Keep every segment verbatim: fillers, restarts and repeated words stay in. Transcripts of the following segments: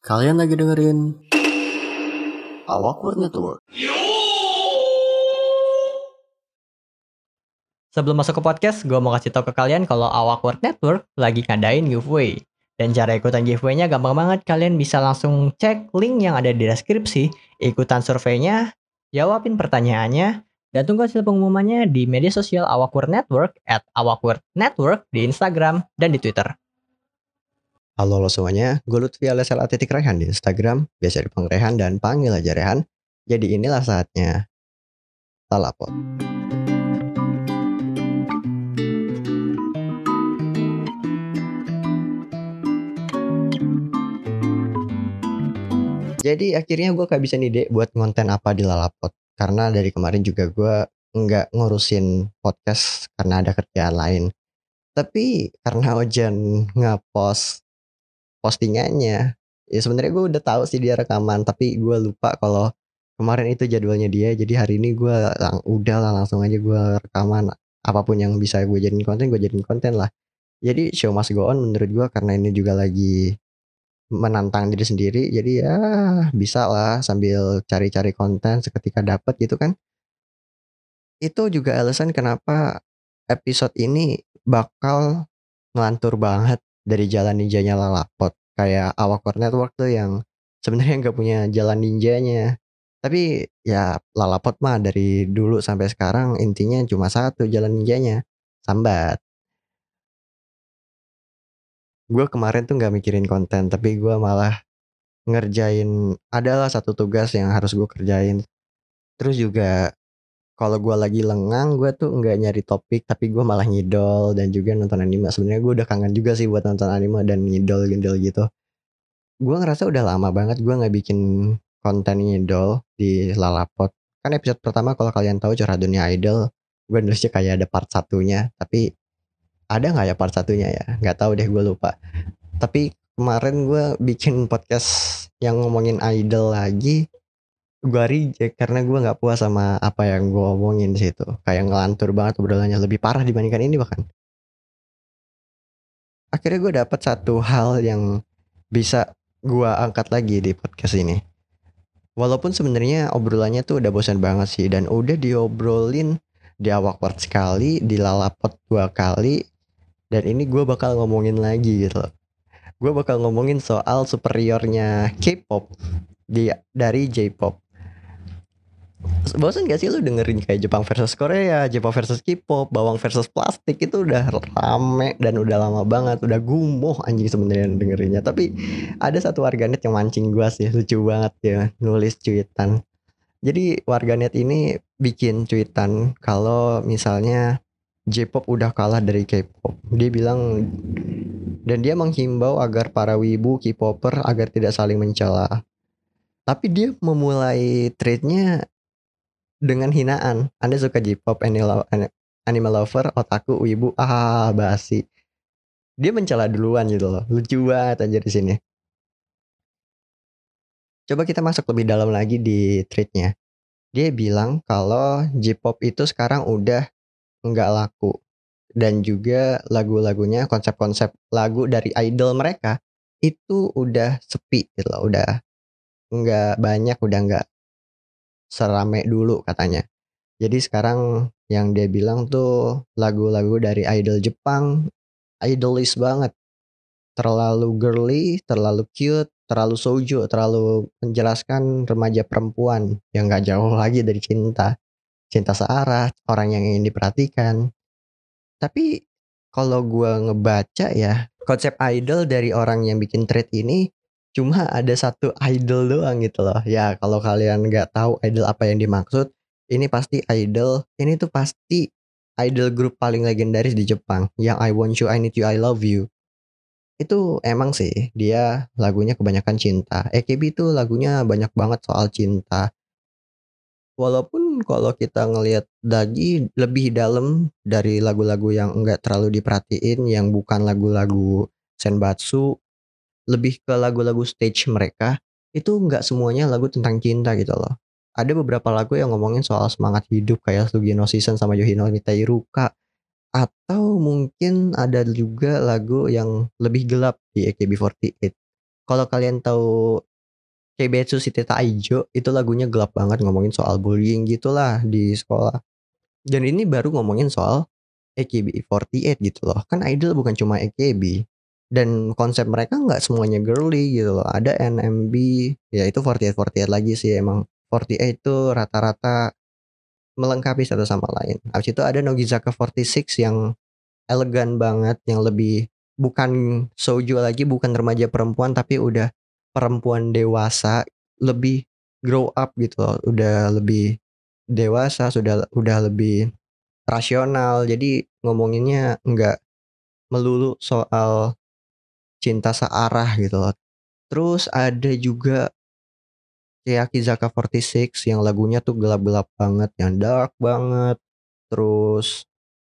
Kalian lagi dengerin Awkward Network. Sebelum masuk ke podcast, gue mau kasih tau ke kalian kalau Awkward Network lagi ngadain giveaway. Dan cara ikutan giveaway-nya gampang banget. Kalian bisa langsung cek link yang ada di deskripsi, ikutan surveinya, jawabin pertanyaannya, dan tunggu hasil pengumumannya di media sosial Awkward Network at Awkward Network di Instagram dan di Twitter. Halo lo semuanya, gue Lutfi alias L A titik Rehan di Instagram, biasa dipanggil Rehan dan panggil aja Rehan. Jadi inilah saatnya Lalapot. Jadi akhirnya gue kehabisan ide buat konten apa di Lalapot. Karena dari kemarin juga gue nggak ngurusin podcast karena ada kerjaan lain. Tapi karena Ojan nge-post postingannya, ya sebenarnya gue udah tahu sih dia rekaman, tapi gue lupa kalau kemarin itu jadwalnya dia. Jadi hari ini gue lang- udah lah langsung aja gue rekaman, apapun yang bisa gue jadiin konten gue jadiin konten lah. Jadi show must go on menurut gue, karena ini juga lagi menantang diri sendiri. Jadi ya bisa lah sambil cari-cari konten seketika dapat gitu kan. Itu juga alasan kenapa episode ini bakal ngelantur banget dari jalan ninjanya Lalapot. Kayak Awkward Network tuh yang sebenarnya nggak punya jalan ninjanya. Tapi ya Lalapot mah dari dulu sampai sekarang intinya cuma satu jalan ninjanya, sambat. Gue kemarin tuh nggak mikirin konten, tapi gue malah ngerjain, adalah satu tugas yang harus gue kerjain. Terus juga kalau gue lagi lengang, gue tuh nggak nyari topik, tapi gue malah ngidol dan juga nonton anime. Sebenarnya gue udah kangen juga sih buat nonton anime dan ngidol-ngidol gitu. Gue ngerasa udah lama banget gue nggak bikin konten ngidol di Lalapot. Kan episode pertama kalau kalian tahu Curhat Dunia Idol, gue nulisnya kayak ada part satunya, tapi ada nggak ya part satunya ya? Nggak tahu deh, gue lupa. Tapi kemarin gue bikin podcast yang ngomongin idol lagi, gue reject karena gue nggak puas sama apa yang gue omongin di situ. Kayak ngelantur banget obrolannya, lebih parah dibandingkan ini bahkan. Akhirnya gue dapet satu hal yang bisa gue angkat lagi di podcast ini. Walaupun sebenarnya obrolannya tuh udah bosan banget sih, dan udah diobrolin di Awkward sekali, di Lalapot dua kali, dan ini gue bakal ngomongin lagi gitu loh. Gue bakal ngomongin soal superiornya K-pop di dari J-pop. Bosan gak sih lu dengerin kayak Jepang versus Korea, Jepang versus K-pop, Bawang versus Plastik? Itu udah rame dan udah lama banget, udah gumoh anjing sebenarnya dengerinnya. Tapi ada satu warganet yang mancing gua sih, lucu banget ya, nulis cuitan. Jadi warganet ini bikin cuitan kalau misalnya J-pop udah kalah dari K-pop. Dia bilang, dan dia menghimbau agar para wibu K-popper agar tidak saling mencela. Tapi dia memulai threadnya dengan hinaan. Anda suka J-pop, anime, anime lover, otaku, wibu, ah basi. Dia mencela duluan gitu loh. Lucu banget aja di sini. Coba kita masuk lebih dalam lagi di threadnya. Dia bilang kalau J-pop itu sekarang udah nggak laku, dan juga lagu-lagunya, konsep-konsep lagu dari idol mereka itu udah sepi gitu loh. Udah nggak banyak, udah nggak serame dulu katanya. Jadi sekarang yang dia bilang tuh lagu-lagu dari idol Jepang idolis banget. Terlalu girly, terlalu cute, terlalu shoujo, terlalu menjelaskan remaja perempuan yang gak jauh lagi dari cinta. Cinta searah, orang yang ingin diperhatikan. Tapi kalau gua ngebaca ya, konsep idol dari orang yang bikin thread ini cuma ada satu idol doang gitu loh. Ya kalau kalian nggak tahu idol apa yang dimaksud, ini pasti idol, ini tuh pasti idol grup paling legendaris di Jepang, yang I Want You, I Need You, I Love You. Itu emang sih dia lagunya kebanyakan cinta. A K B itu lagunya banyak banget soal cinta. Walaupun kalau kita ngelihat lagi lebih dalam dari lagu-lagu yang enggak terlalu diperhatiin, yang bukan lagu-lagu senbatsu, lebih ke lagu-lagu stage mereka, itu enggak semuanya lagu tentang cinta gitu loh. Ada beberapa lagu yang ngomongin soal semangat hidup kayak Sugino Season sama Yohino Mitairuka, atau mungkin ada juga lagu yang lebih gelap di A K B empat delapan. Kalau kalian tahu Keivetsu Shite Taijo, itu lagunya gelap banget ngomongin soal bullying gitulah di sekolah. Dan ini baru ngomongin soal A K B forty-eight gitu loh. Kan idol bukan cuma A K B. Dan konsep mereka nggak semuanya girly gitu loh. Ada N M B, ya itu forty-eight forty-eight lagi sih emang. forty-eight itu rata-rata melengkapi satu sama lain. Habis itu ada Nogizaka forty-six yang elegan banget, yang lebih bukan shoujo lagi, bukan remaja perempuan tapi udah perempuan dewasa, lebih grow up gitu loh. Udah lebih dewasa, sudah udah lebih rasional. Jadi ngomonginnya nggak melulu soal cinta searah gitu loh. Terus ada juga Keyakizaka forty-six yang lagunya tuh gelap-gelap banget, yang dark banget. Terus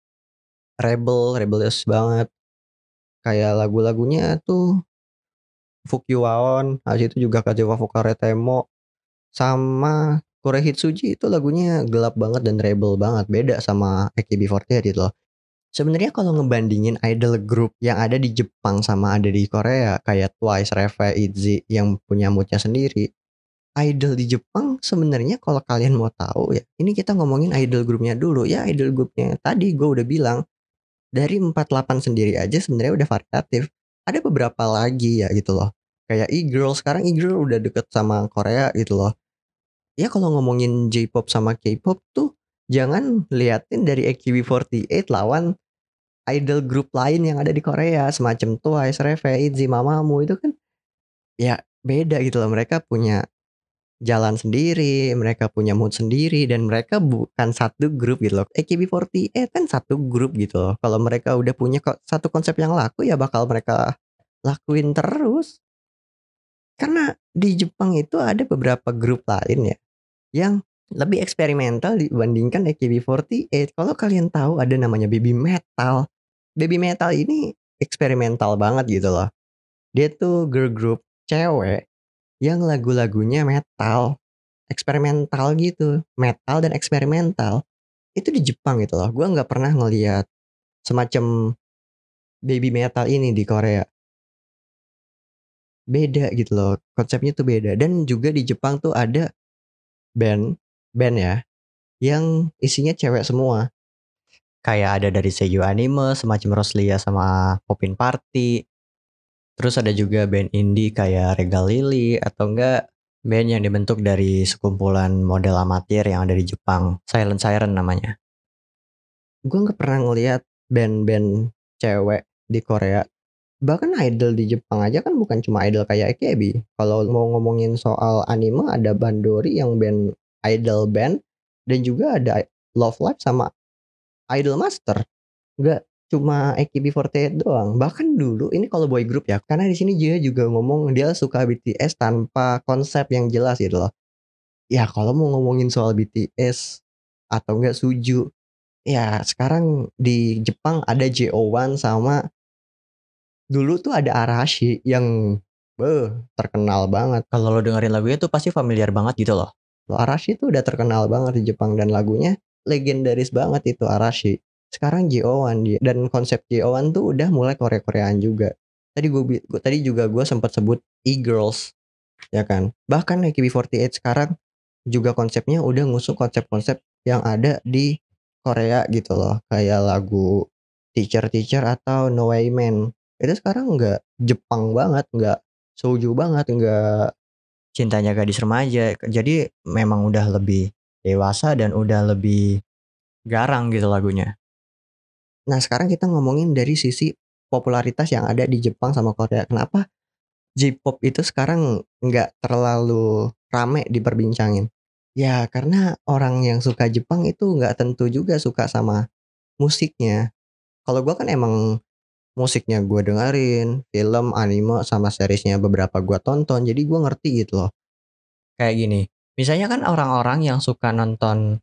rebel, rebellious banget. Kayak lagu-lagunya tuh Fukiwaon, habis itu juga Kazewa Fukare Temo, sama Kurehitsuji itu lagunya gelap banget dan rebel banget, beda sama A K B forty-eight gitu loh. Sebenarnya kalau ngebandingin idol group yang ada di Jepang sama ada di Korea kayak Twice, Reve, ITZY yang punya moodnya sendiri. Idol di Jepang sebenarnya kalau kalian mau tahu ya, ini kita ngomongin idol grupnya dulu ya, idol grupnya tadi gue udah bilang dari empat delapan sendiri aja sebenarnya udah variatif. Ada beberapa lagi ya gitu loh. Kayak E-girl, sekarang E-girl udah deket sama Korea gitu loh. Ya kalau ngomongin J-pop sama K-pop tuh jangan liatin dari A K B forty-eight lawan idol grup lain yang ada di Korea semacam Twice, Reve, ITZY, Mamamoo itu kan ya beda gitu loh. Mereka punya jalan sendiri, mereka punya mood sendiri dan mereka bukan satu grup gitu loh. A K B forty-eight kan satu grup gitu loh. Kalau mereka udah punya kok satu konsep yang laku ya bakal mereka lakuin terus. Karena di Jepang itu ada beberapa grup lain ya yang lebih eksperimental dibandingkan A K B forty-eight. Kalau kalian tahu ada namanya Baby Metal. Baby Metal ini eksperimental banget gitu loh. Dia tuh girl group cewek yang lagu-lagunya metal, eksperimental gitu, metal dan eksperimental. Itu di Jepang gitu loh. Gua nggak pernah ngelihat semacam Baby Metal ini di Korea. Beda gitu loh, konsepnya tuh beda. Dan juga di Jepang tuh ada band, band ya, yang isinya cewek semua. Kayak ada dari Seiyu Anime semacam Rosalia sama Popin Party. Terus ada juga band indie kayak Regal Lily atau enggak band yang dibentuk dari sekumpulan model amatir yang ada di Jepang, Silent Siren namanya. Gue nggak pernah ngelihat band-band cewek di Korea. Bahkan idol di Jepang aja kan bukan cuma idol kayak A K B. Kalau mau ngomongin soal anime ada Bandori yang band idol band dan juga ada Love Live sama Idol Master. Nggak cuma A K B forty-eight doang. Bahkan dulu ini kalau boy group ya, karena di sini dia juga ngomong dia suka B T S tanpa konsep yang jelas gitu loh. Ya kalau mau ngomongin soal B T S atau enggak Suju, ya sekarang di Jepang ada J O one sama dulu tuh ada Arashi yang beuh, terkenal banget. Kalau lo dengerin lagunya tuh pasti familiar banget gitu loh. Lo Arashi tuh udah terkenal banget di Jepang dan lagunya legendaris banget itu Arashi. Sekarang J O one dia dan konsep J O one tuh udah mulai Korea-Koreaan juga. Tadi gue tadi juga gue sempat sebut E-girls ya kan. Bahkan A K B forty-eight sekarang juga konsepnya udah ngusung konsep-konsep yang ada di Korea gitu loh. Kayak lagu Teacher Teacher atau No Way Man. Itu sekarang nggak Jepang banget, nggak shoujo banget, nggak cintanya gadis remaja. Jadi memang udah lebih dewasa dan udah lebih garang gitu lagunya. Nah sekarang kita ngomongin dari sisi popularitas yang ada di Jepang sama Korea. Kenapa J-pop itu sekarang nggak terlalu rame diperbincangin? Ya karena orang yang suka Jepang itu nggak tentu juga suka sama musiknya. Kalau gua kan emang musiknya gue dengerin, film, anime, sama seriesnya beberapa gue tonton, jadi gue ngerti gitu loh. Kayak gini, misalnya kan orang-orang yang suka nonton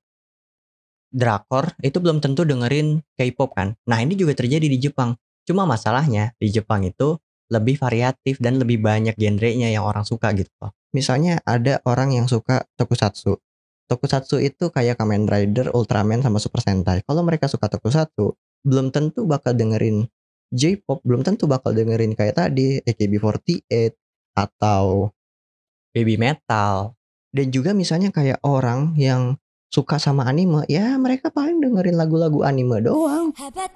drakor itu belum tentu dengerin K-pop kan. Nah ini juga terjadi di Jepang. Cuma masalahnya di Jepang itu lebih variatif dan lebih banyak genrenya yang orang suka gitu loh. Misalnya ada orang yang suka tokusatsu. Tokusatsu itu kayak Kamen Rider, Ultraman, sama Super Sentai. Kalau mereka suka tokusatsu, belum tentu bakal dengerin J-pop, belum tentu bakal dengerin kayak tadi A K B forty-eight atau baby metal. Dan juga misalnya kayak orang yang suka sama anime, ya mereka paling dengerin lagu-lagu anime doang.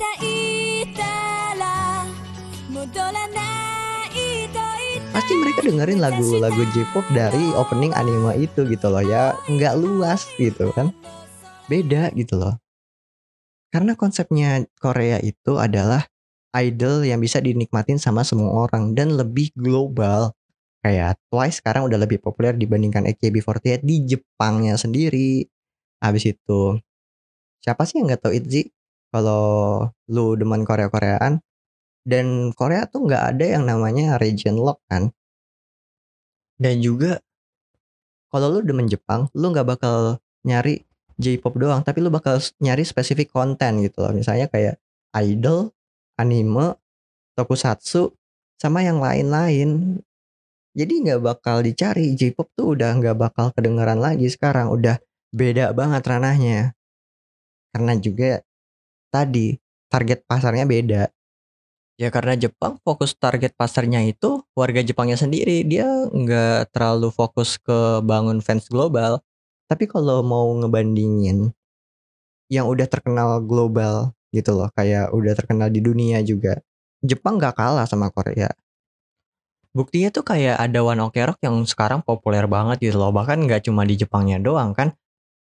Pasti mereka dengerin lagu-lagu J-pop dari opening anime itu gitu loh ya, nggak luas gitu kan, beda gitu loh. Karena konsepnya Korea itu adalah idol yang bisa dinikmatin sama semua orang dan lebih global. Kayak Twice sekarang udah lebih populer dibandingkan A K B empat delapan di Jepangnya sendiri. Habis itu, siapa sih yang nggak tahu ITZY? Kalau lu demen Korea-Koreaan, dan Korea tuh nggak ada yang namanya region lock kan. Dan juga kalau lu demen Jepang, lu nggak bakal nyari J-pop doang, tapi lu bakal nyari spesifik konten gitu loh. Misalnya kayak idol, anime, tokusatsu, sama yang lain-lain. Jadi nggak bakal dicari, J-pop tuh udah nggak bakal kedengeran lagi sekarang, udah beda banget ranahnya. Karena juga tadi target pasarnya beda. Ya karena Jepang fokus target pasarnya itu warga Jepangnya sendiri, dia nggak terlalu fokus ke bangun fans global. Tapi kalau mau ngebandingin yang udah terkenal global gitu loh, kayak udah terkenal di dunia juga, Jepang nggak kalah sama Korea. Buktinya tuh kayak ada One Ok Rock yang sekarang populer banget gitu loh, bahkan nggak cuma di Jepangnya doang kan.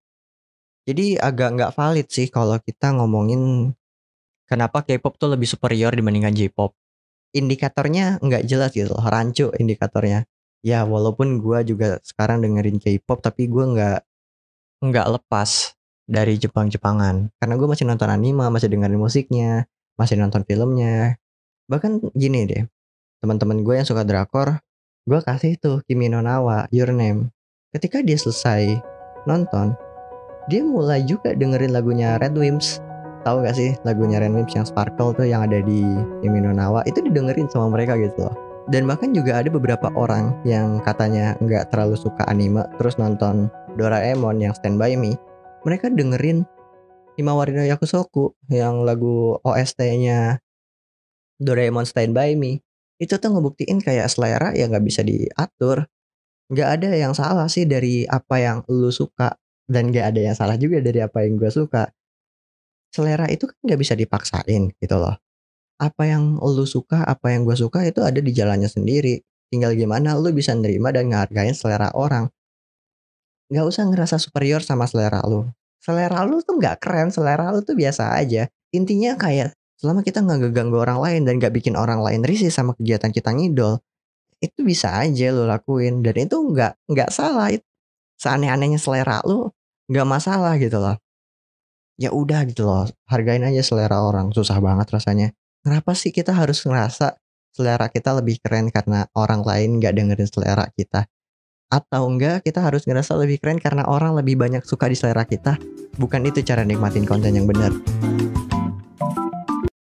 Jadi agak nggak valid sih kalau kita ngomongin kenapa K-pop tuh lebih superior dibandingkan J-pop. Indikatornya nggak jelas gitu loh, rancu indikatornya. Ya walaupun gua juga sekarang dengerin K-pop, tapi gua nggak nggak lepas dari Jepang-Jepangan. Karena gue masih nonton anime, masih dengerin musiknya, masih nonton filmnya. Bahkan gini deh, teman-teman gue yang suka drakor, gue kasih tuh Kimi no Na wa Your Name. Ketika dia selesai nonton, dia mulai juga dengerin lagunya Red Wimps. Tahu gak sih lagunya Red Wimps yang Sparkle tuh yang ada di Kimi no Na wa, itu didengerin sama mereka gitu loh. Dan bahkan juga ada beberapa orang yang katanya nggak terlalu suka anime, terus nonton Doraemon yang Stand By Me. Mereka dengerin Himawari no Yakusoku yang lagu O S T-nya Doraemon Stand By Me. Itu tuh ngebuktiin kayak selera ya nggak bisa diatur. Nggak ada yang salah sih dari apa yang lu suka, dan nggak ada yang salah juga dari apa yang gue suka. Selera itu kan nggak bisa dipaksain gitu loh. Apa yang lu suka, apa yang gue suka itu ada di jalannya sendiri. Tinggal gimana lu bisa nerima dan ngehargain selera orang. Nggak usah ngerasa superior sama selera lu. Selera lu tuh nggak keren, selera lu tuh biasa aja. Intinya kayak selama kita nggak ngeganggu orang lain dan nggak bikin orang lain risih sama kegiatan kita ngidol, itu bisa aja lu lakuin dan itu nggak nggak salah. It- Seaneh-anehnya selera lu nggak masalah gitu loh. Ya udah gitu loh, hargain aja selera orang. Susah banget rasanya. Kenapa sih kita harus ngerasa selera kita lebih keren karena orang lain nggak dengerin selera kita? Atau enggak kita harus ngerasa lebih keren karena orang lebih banyak suka di selera kita? Bukan itu cara nikmatin konten yang benar.